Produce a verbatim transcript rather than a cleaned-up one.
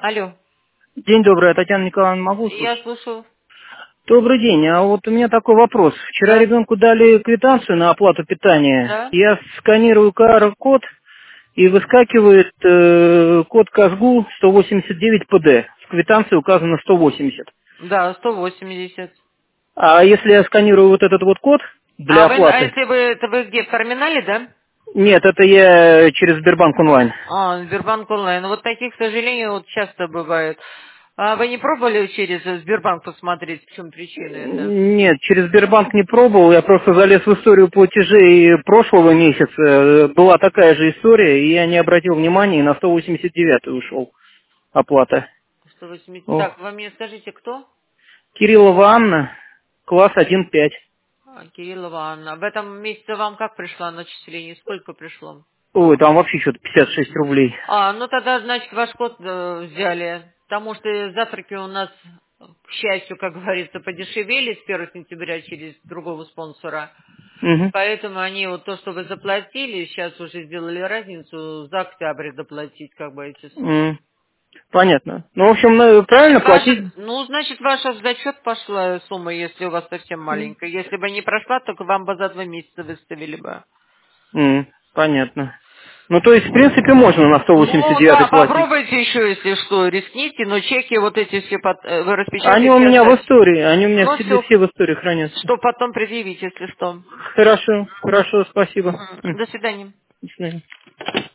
Алло, День добрый, Татьяна Николаевна, могу я слушать? слушаю. Добрый день, а вот у меня такой вопрос. Вчера Да, ребенку дали квитанцию на оплату питания. да, Я сканирую ку ар-код и выскакивает э, код Казгу сто восемьдесят девять пэ дэ. В квитанции указано сто восемьдесят. да, сто восемьдесят. А если я сканирую вот этот вот код А для вы, а оплаты? если вы, это вы где, в терминале, да? Нет, это я через Сбербанк онлайн. А, Сбербанк онлайн. Вот таких, к сожалению, вот часто бывает. А вы не пробовали через Сбербанк посмотреть, в чем причина это? Нет, через Сбербанк не пробовал, я просто залез в историю платежей прошлого месяца. Была такая же история, и я не обратил внимания, и на сто восемьдесят девять ушел оплата. сто восемьдесят. О. Так, вы мне скажите, кто? Кириллова Анна, класс один пять. А, Кириллова Анна. В этом месяце вам как пришло начисление? Сколько пришло? Ой, там вообще что-то пятьдесят шесть рублей. А, ну тогда, значит, ваш код э, взяли. Потому что завтраки у нас, к счастью, как говорится, подешевели с первого сентября через другого спонсора. Угу. Поэтому они вот то, что вы заплатили, сейчас уже сделали разницу за октябрь доплатить, как бы эти суммы. М, Понятно. Ну, в общем, надо правильно Значит, ваша, платить. ну, значит, ваша в зачет пошла сумма, если у вас совсем маленькая. Если бы не прошла, то вам бы за два месяца выставили бы. М, Понятно. Ну, то есть, в принципе, можно на сто восемьдесят Ну да, девять платить. попробуйте еще, если что, рискните, но чеки вот эти все под- э, вы Они распечатайте у меня в оставьте. истории, они у меня Ну все, все, все в истории хранятся. что потом предъявить, если что. Хорошо, хорошо, спасибо. Мгм. М, До свидания. До свидания.